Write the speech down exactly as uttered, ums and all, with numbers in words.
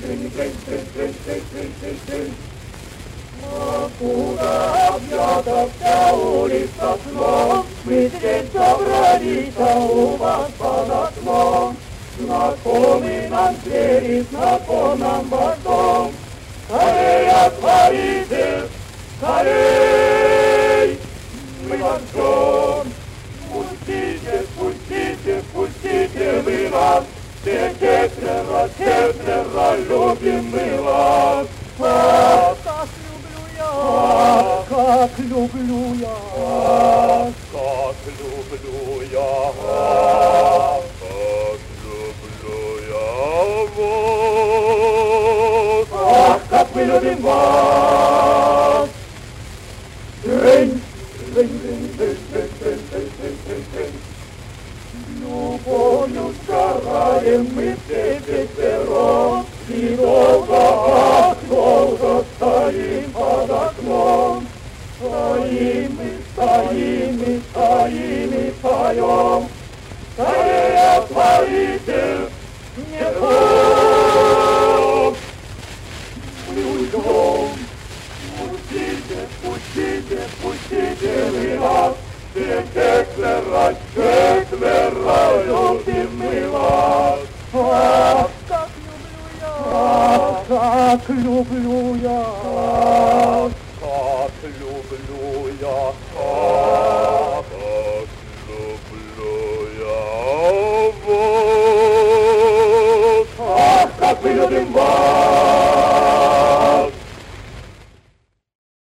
Куда объята вся улица сном, мы здесь собрались, а у вас под окном знакомый нам двери, знаком нам ваш дом. Скорей отворите, скорей, мы вас ждем. Пустите, пустите, пустите вы нас, все четверо, четверо любим мы вас. Ах, как люблю я, ах, как люблю я, ах, как люблю я, ах, как люблю я вас. Ах, как мы любим вас. День, день, день, день, день, день, день, день, день, день. Любовью сгораем мы все четвером, и долго, ах, долго стоим под окном. Стоим мы, стоим мы, стоим и поем. Скорее отворите, не дом. Мы уйдем. Пустите, пустите, пустите вы нас, все четверо, четверо любим мы вас. Ах, как люблю я, ах, как люблю я, ах, как люблю я, ах, как люблю я вас. Ах, как мы любим вас.